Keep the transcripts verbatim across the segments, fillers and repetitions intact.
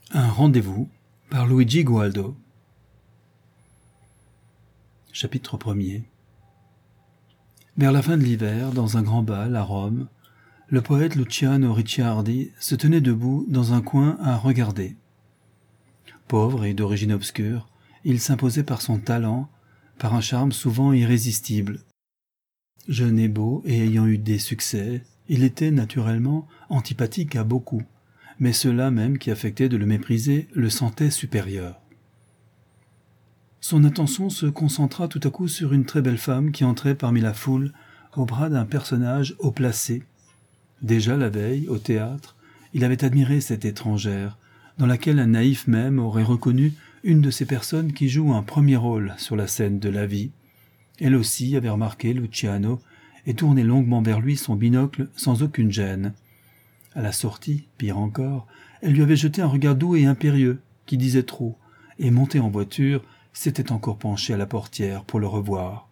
Un rendez-vous par Luigi Gualdo. Chapitre premier. Vers la fin de l'hiver, dans un grand bal à Rome, le poète Luciano Ricciardi se tenait debout dans un coin à regarder. Pauvre et d'origine obscure, il s'imposait par son talent, par un charme souvent irrésistible. Jeune et beau et ayant eu des succès, il était naturellement antipathique à beaucoup, mais ceux-là même qui affectaient de le mépriser le sentaient supérieur. Son attention se concentra tout à coup sur une très belle femme qui entrait parmi la foule au bras d'un personnage haut placé. Déjà la veille, au théâtre, il avait admiré cette étrangère, dans laquelle un naïf même aurait reconnu une de ces personnes qui jouent un premier rôle sur la scène de la vie. Elle aussi avait remarqué Luciano et tourné longuement vers lui son binocle sans aucune gêne. À la sortie, pire encore, elle lui avait jeté un regard doux et impérieux, qui disait trop, et montée en voiture, s'était encore penchée à la portière pour le revoir.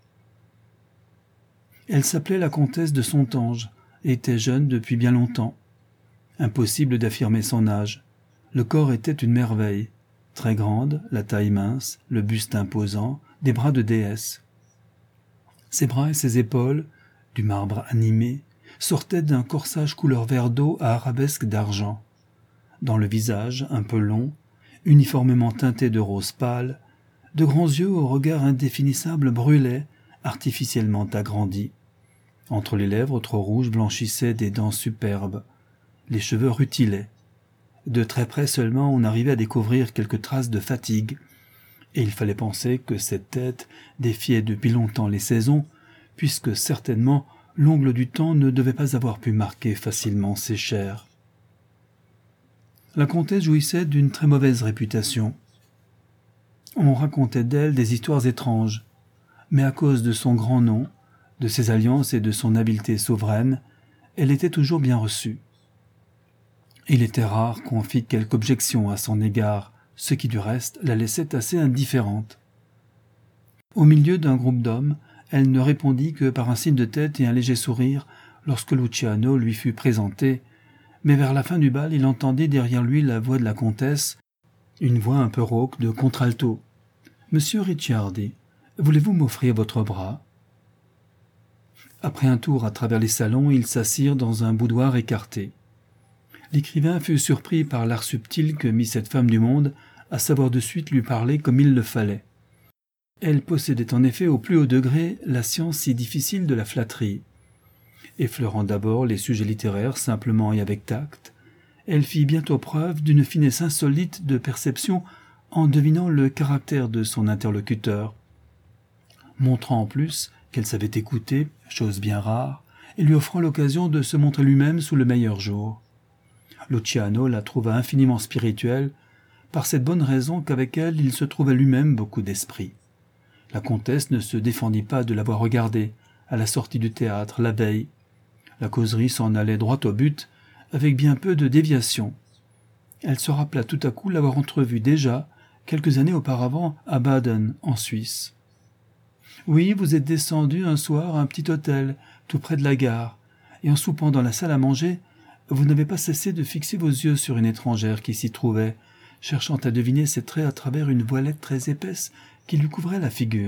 Elle s'appelait la comtesse de Sontange, et était jeune depuis bien longtemps. Impossible d'affirmer son âge. Le corps était une merveille, très grande, la taille mince, le buste imposant, des bras de déesse. Ses bras et ses épaules, du marbre animé, sortaient d'un corsage couleur vert d'eau à arabesque d'argent. Dans le visage, un peu long, uniformément teinté de rose pâle, de grands yeux au regard indéfinissable brûlaient, artificiellement agrandis. Entre les lèvres trop rouges blanchissaient des dents superbes. Les cheveux rutilaient. De très près seulement on arrivait à découvrir quelques traces de fatigue, et il fallait penser que cette tête défiait depuis longtemps les saisons, puisque certainement l'ongle du temps ne devait pas avoir pu marquer facilement ses chairs. La comtesse jouissait d'une très mauvaise réputation. On racontait d'elle des histoires étranges, mais à cause de son grand nom, de ses alliances et de son habileté souveraine, elle était toujours bien reçue. Il était rare qu'on fît quelque objection à son égard, ce qui du reste la laissait assez indifférente. Au milieu d'un groupe d'hommes, elle ne répondit que par un signe de tête et un léger sourire lorsque Luciano lui fut présenté, mais vers la fin du bal il entendit derrière lui la voix de la comtesse, une voix un peu rauque de contralto. « Monsieur Ricciardi, voulez-vous m'offrir votre bras ?» Après un tour à travers les salons, ils s'assirent dans un boudoir écarté. L'écrivain fut surpris par l'art subtil que mit cette femme du monde à savoir de suite lui parler comme il le fallait. Elle possédait en effet au plus haut degré la science si difficile de la flatterie. Effleurant d'abord les sujets littéraires simplement et avec tact, elle fit bientôt preuve d'une finesse insolite de perception en devinant le caractère de son interlocuteur, montrant en plus qu'elle savait écouter, chose bien rare, et lui offrant l'occasion de se montrer lui-même sous le meilleur jour. Luciano la trouva infiniment spirituelle, par cette bonne raison qu'avec elle il se trouvait lui-même beaucoup d'esprit. La comtesse ne se défendit pas de l'avoir regardée, à la sortie du théâtre, la veille. La causerie s'en allait droit au but, avec bien peu de déviation. Elle se rappela tout à coup l'avoir entrevue déjà, quelques années auparavant, à Baden, en Suisse. « Oui, vous êtes descendu un soir à un petit hôtel, tout près de la gare, et en soupant dans la salle à manger, vous n'avez pas cessé de fixer vos yeux sur une étrangère qui s'y trouvait, cherchant à deviner ses traits à travers une voilette très épaisse qui lui couvrait la figure. »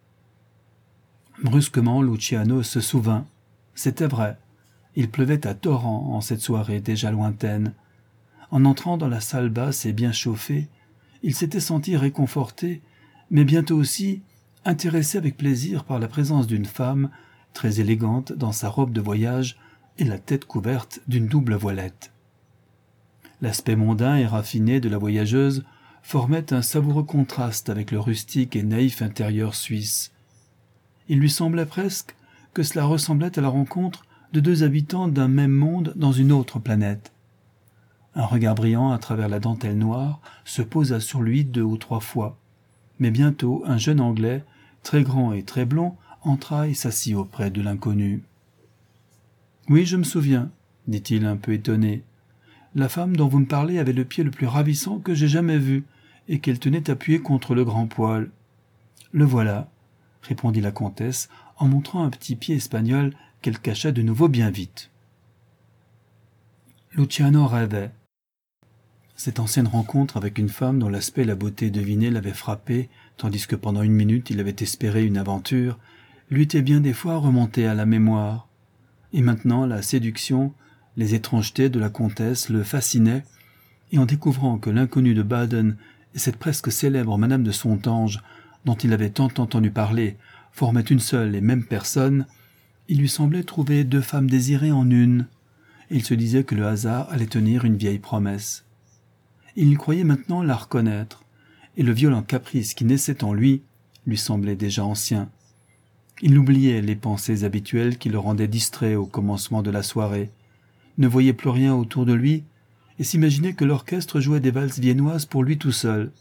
Brusquement, Luciano se souvint. C'était vrai. Il pleuvait à torrents en cette soirée déjà lointaine. En entrant dans la salle basse et bien chauffée, il s'était senti réconforté, mais bientôt aussi intéressé avec plaisir par la présence d'une femme très élégante dans sa robe de voyage et la tête couverte d'une double voilette. L'aspect mondain et raffiné de la voyageuse formait un savoureux contraste avec le rustique et naïf intérieur suisse. Il lui semblait presque que cela ressemblait à la rencontre de deux habitants d'un même monde dans une autre planète. Un regard brillant à travers la dentelle noire se posa sur lui deux ou trois fois, mais bientôt un jeune Anglais, très grand et très blond, entra et s'assit auprès de l'inconnu. « Oui, je me souviens, » dit-il un peu étonné. « La femme dont vous me parlez avait le pied le plus ravissant que j'ai jamais vu, et qu'elle tenait appuyé contre le grand poêle. »« Le voilà, » répondit la comtesse, en montrant un petit pied espagnol qu'elle cacha de nouveau bien vite. Luciano rêvait. Cette ancienne rencontre avec une femme dont l'aspect et la beauté devinée l'avaient frappé, tandis que pendant une minute il avait espéré une aventure, lui était bien des fois remontée à la mémoire. Et maintenant la séduction, les étrangetés de la comtesse le fascinaient, et en découvrant que l'inconnu de Baden et cette presque célèbre Madame de Sontange, dont il avait tant entendu parler, formaient une seule et même personne, il lui semblait trouver deux femmes désirées en une, et il se disait que le hasard allait tenir une vieille promesse. Il croyait maintenant la reconnaître, et le violent caprice qui naissait en lui lui semblait déjà ancien. Il oubliait les pensées habituelles qui le rendaient distrait au commencement de la soirée, ne voyait plus rien autour de lui, et s'imaginait que l'orchestre jouait des valses viennoises pour lui tout seul.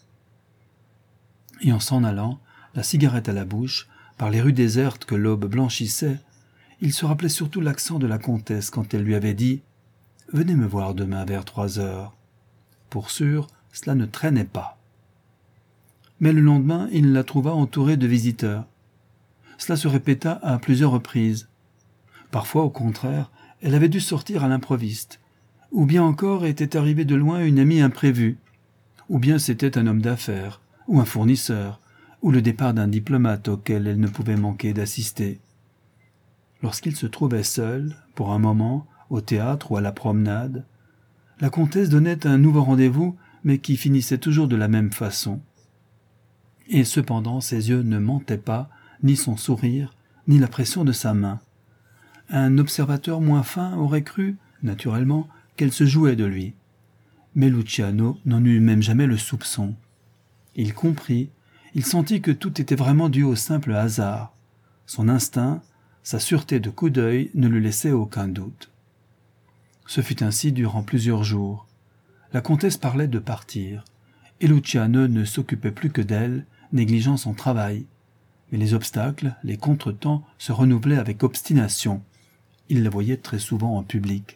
Et en s'en allant, la cigarette à la bouche, par les rues désertes que l'aube blanchissait, il se rappelait surtout l'accent de la comtesse quand elle lui avait dit « Venez me voir demain vers trois heures ». Pour sûr, cela ne traînait pas. Mais le lendemain, il la trouva entourée de visiteurs. Cela se répéta à plusieurs reprises. Parfois, au contraire, elle avait dû sortir à l'improviste, ou bien encore était arrivée de loin une amie imprévue, ou bien c'était un homme d'affaires, ou un fournisseur, ou le départ d'un diplomate auquel elle ne pouvait manquer d'assister. Lorsqu'il se trouvait seul, pour un moment, au théâtre ou à la promenade, la comtesse donnait un nouveau rendez-vous, mais qui finissait toujours de la même façon. Et cependant ses yeux ne mentaient pas, ni son sourire, ni la pression de sa main. Un observateur moins fin aurait cru, naturellement, qu'elle se jouait de lui. Mais Luciano n'en eut même jamais le soupçon. Il comprit, il sentit que tout était vraiment dû au simple hasard. Son instinct, sa sûreté de coup d'œil ne lui laissait aucun doute. Ce fut ainsi durant plusieurs jours. La comtesse parlait de partir, et Luciano ne s'occupait plus que d'elle, négligeant son travail. Mais les obstacles, les contretemps se renouvelaient avec obstination. Il la voyait très souvent en public.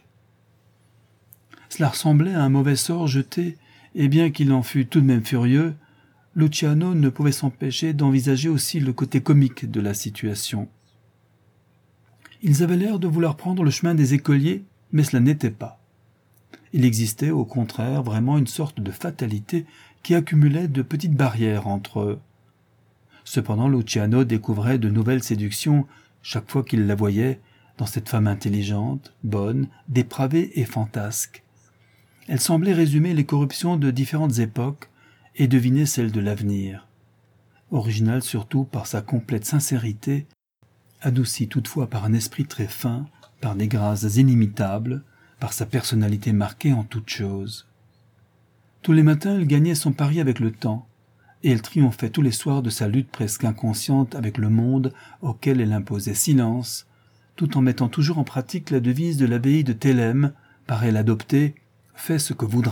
Cela ressemblait à un mauvais sort jeté, et bien qu'il en fût tout de même furieux, Luciano ne pouvait s'empêcher d'envisager aussi le côté comique de la situation. Ils avaient l'air de vouloir prendre le chemin des écoliers, mais cela n'était pas. Il existait, au contraire, vraiment une sorte de fatalité qui accumulait de petites barrières entre eux. Cependant, Luciano découvrait de nouvelles séductions chaque fois qu'il la voyait dans cette femme intelligente, bonne, dépravée et fantasque. Elle semblait résumer les corruptions de différentes époques et deviner celles de l'avenir. Originale surtout par sa complète sincérité, adoucie toutefois par un esprit très fin, par des grâces inimitables, par sa personnalité marquée en toutes choses. Tous les matins, elle gagnait son pari avec le temps, et elle triomphait tous les soirs de sa lutte presque inconsciente avec le monde auquel elle imposait silence, tout en mettant toujours en pratique la devise de l'abbaye de Thélème, par elle adoptée « Fais ce que voudras ».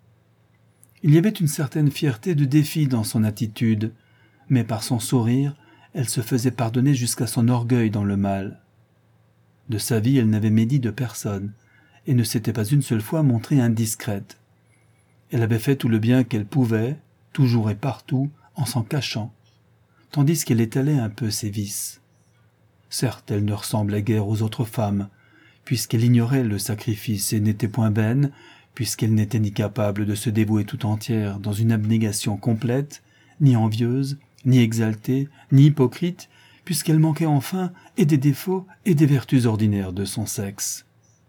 Il y avait une certaine fierté de défi dans son attitude, mais par son sourire, elle se faisait pardonner jusqu'à son orgueil dans le mal. De sa vie, elle n'avait médit de personne, et ne s'était pas une seule fois montrée indiscrète. Elle avait fait tout le bien qu'elle pouvait, toujours et partout, en s'en cachant, tandis qu'elle étalait un peu ses vices. Certes, elle ne ressemblait guère aux autres femmes, puisqu'elle ignorait le sacrifice et n'était point vaine, puisqu'elle n'était ni capable de se dévouer tout entière dans une abnégation complète, ni envieuse, ni exaltée, ni hypocrite, puisqu'elle manquait enfin et des défauts et des vertus ordinaires de son sexe.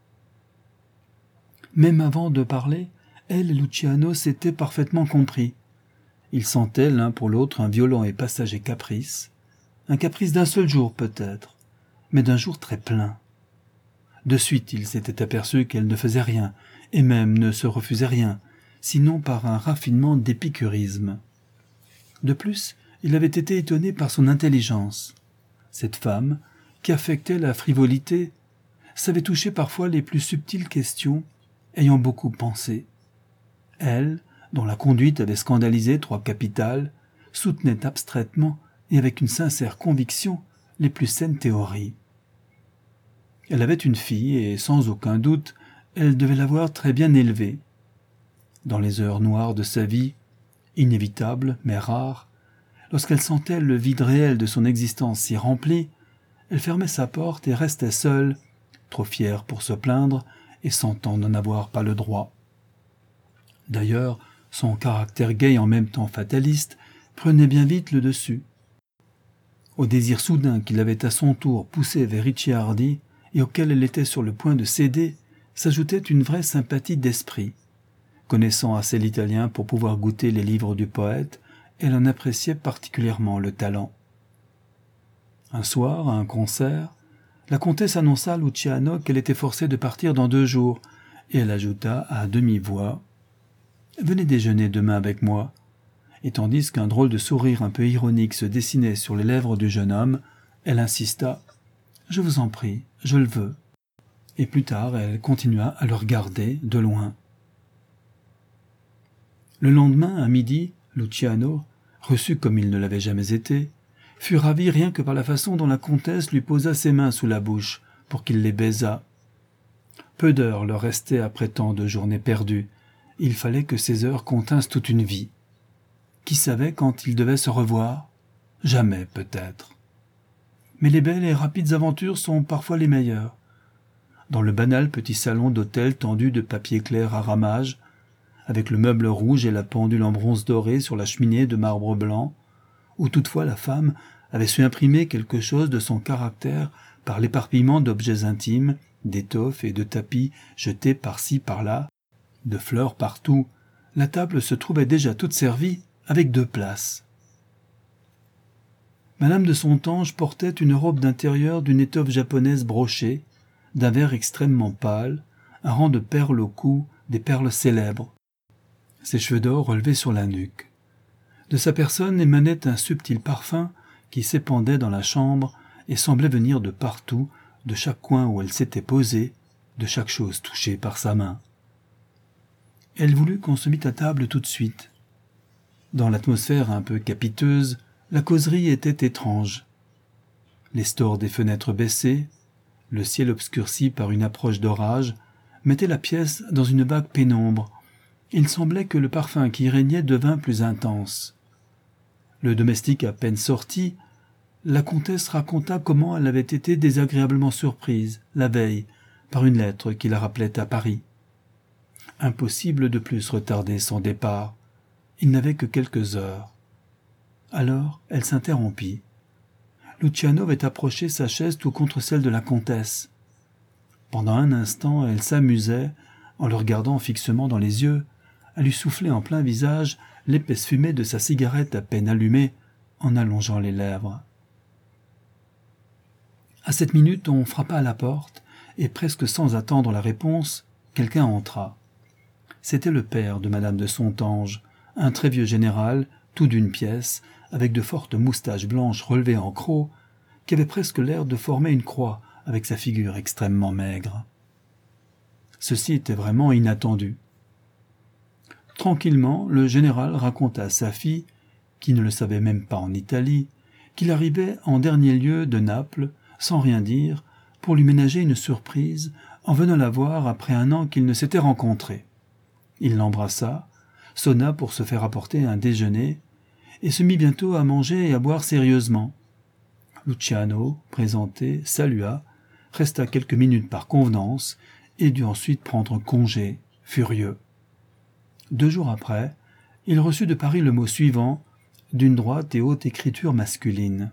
Même avant de parler, elle et Luciano s'étaient parfaitement compris. Ils sentaient l'un pour l'autre un violent et passager caprice, un caprice d'un seul jour peut-être, mais d'un jour très plein. De suite, ils s'étaient aperçus qu'elle ne faisait rien, et même ne se refusait rien, sinon par un raffinement d'épicurisme. De plus, il avait été étonné par son intelligence. Cette femme, qui affectait la frivolité, savait toucher parfois les plus subtiles questions, ayant beaucoup pensé. Elle, dont la conduite avait scandalisé trois capitales, soutenait abstraitement et avec une sincère conviction les plus saines théories. Elle avait une fille et, sans aucun doute, elle devait l'avoir très bien élevée. Dans les heures noires de sa vie, inévitables mais rares, lorsqu'elle sentait le vide réel de son existence si rempli, elle fermait sa porte et restait seule, trop fière pour se plaindre et sentant n'en avoir pas le droit. D'ailleurs, son caractère gai et en même temps fataliste prenait bien vite le dessus. Au désir soudain qui l'avait à son tour poussé vers Ricciardi et auquel elle était sur le point de céder, s'ajoutait une vraie sympathie d'esprit. Connaissant assez l'italien pour pouvoir goûter les livres du poète, elle en appréciait particulièrement le talent. Un soir, à un concert, la comtesse annonça à Luciano qu'elle était forcée de partir dans deux jours, et elle ajouta à demi-voix « Venez déjeuner demain avec moi ». Et tandis qu'un drôle de sourire un peu ironique se dessinait sur les lèvres du jeune homme, elle insista « Je vous en prie, je le veux ». Et plus tard, elle continua à le regarder de loin. Le lendemain, à midi, Luciano, reçu comme il ne l'avait jamais été, fut ravi rien que par la façon dont la comtesse lui posa ses mains sous la bouche pour qu'il les baisât. Peu d'heures leur restaient après tant de journées perdues. Il fallait que ces heures continssent toute une vie. Qui savait quand ils devaient se revoir? Jamais, peut-être. Mais les belles et rapides aventures sont parfois les meilleures. Dans le banal petit salon d'hôtel tendu de papier clair à ramage, avec le meuble rouge et la pendule en bronze doré sur la cheminée de marbre blanc, où toutefois la femme avait su imprimer quelque chose de son caractère par l'éparpillement d'objets intimes, d'étoffes et de tapis jetés par-ci par-là, de fleurs partout, la table se trouvait déjà toute servie avec deux places. Madame de Sontange portait une robe d'intérieur d'une étoffe japonaise brochée, d'un vert extrêmement pâle, un rang de perles au cou, des perles célèbres. Ses cheveux d'or relevaient sur la nuque. De sa personne émanait un subtil parfum qui s'épandait dans la chambre et semblait venir de partout, de chaque coin où elle s'était posée, de chaque chose touchée par sa main. Elle voulut qu'on se mît à table tout de suite. Dans l'atmosphère un peu capiteuse, la causerie était étrange. Les stores des fenêtres baissées, le ciel obscurci par une approche d'orage, mettaient la pièce dans une vague pénombre. Il semblait que le parfum qui y régnait devint plus intense. Le domestique à peine sorti, la comtesse raconta comment elle avait été désagréablement surprise, la veille, par une lettre qui la rappelait à Paris. Impossible de plus retarder son départ. Il n'avait que quelques heures. Alors, elle s'interrompit. Luciano avait approché sa chaise tout contre celle de la comtesse. Pendant un instant, elle s'amusait, en le regardant fixement dans les yeux, à lui souffler en plein visage l'épaisse fumée de sa cigarette à peine allumée, en allongeant les lèvres. À cette minute, on frappa à la porte, et presque sans attendre la réponse, quelqu'un entra. C'était le père de Madame de Sontange, un très vieux général, tout d'une pièce, avec de fortes moustaches blanches relevées en croc, qui avait presque l'air de former une croix avec sa figure extrêmement maigre. Ceci était vraiment inattendu. Tranquillement, le général raconta à sa fille, qui ne le savait même pas en Italie, qu'il arrivait en dernier lieu de Naples, sans rien dire, pour lui ménager une surprise, en venant la voir après un an qu'ils ne s'étaient rencontrés. Il l'embrassa, sonna pour se faire apporter un déjeuner, et se mit bientôt à manger et à boire sérieusement. Luciano, présenté, salua, resta quelques minutes par convenance, et dut ensuite prendre congé, furieux. Deux jours après, il reçut de Paris le mot suivant, d'une droite et haute écriture masculine.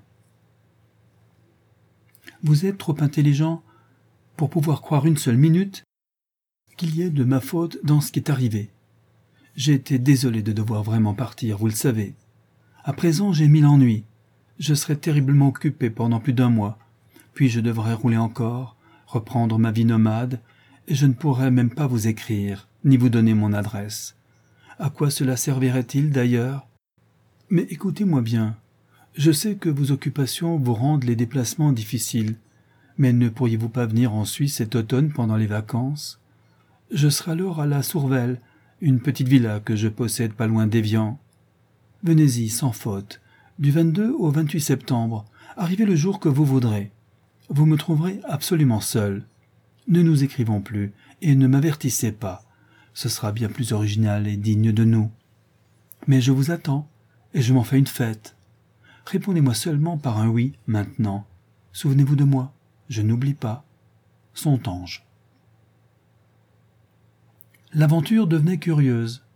« Vous êtes trop intelligent pour pouvoir croire une seule minute qu'il y ait de ma faute dans ce qui est arrivé. J'ai été désolé de devoir vraiment partir, vous le savez. À présent, j'ai mille ennuis. Je serai terriblement occupé pendant plus d'un mois. Puis je devrais rouler encore, reprendre ma vie nomade, et je ne pourrai même pas vous écrire, ni vous donner mon adresse. À quoi cela servirait-il d'ailleurs? Mais écoutez-moi bien. Je sais que vos occupations vous rendent les déplacements difficiles, mais ne pourriez-vous pas venir en Suisse cet automne pendant les vacances? Je serai alors à la Sourvelle, une petite villa que je possède pas loin d'Évian. Venez-y sans faute, du vingt-deux au vingt-huit septembre, arrivez le jour que vous voudrez. Vous me trouverez absolument seul. Ne nous écrivons plus, et ne m'avertissez pas. Ce sera bien plus original et digne de nous. Mais je vous attends, et je m'en fais une fête. Répondez-moi seulement par un oui, maintenant. Souvenez-vous de moi, je n'oublie pas. Sontange. L'aventure devenait curieuse.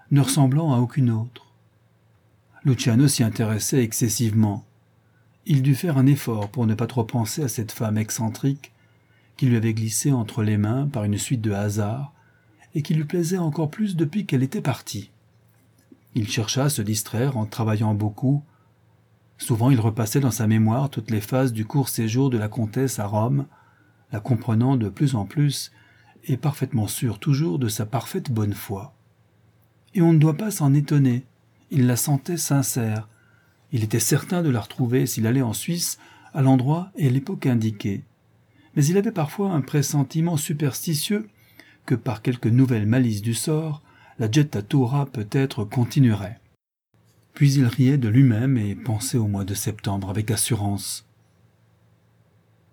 ne ressemblant à aucune autre. Luciano s'y intéressait excessivement. Il dut faire un effort pour ne pas trop penser à cette femme excentrique qui lui avait glissé entre les mains par une suite de hasards et qui lui plaisait encore plus depuis qu'elle était partie. Il chercha à se distraire en travaillant beaucoup. Souvent il repassait dans sa mémoire toutes les phases du court séjour de la comtesse à Rome, la comprenant de plus en plus et parfaitement sûr toujours de sa parfaite bonne foi. Et on ne doit pas s'en étonner, il la sentait sincère. Il était certain de la retrouver s'il allait en Suisse à l'endroit et à l'époque indiquée. Mais il avait parfois un pressentiment superstitieux que par quelque nouvelle malice du sort, la jettatura peut-être continuerait. Puis il riait de lui-même et pensait au mois de septembre avec assurance.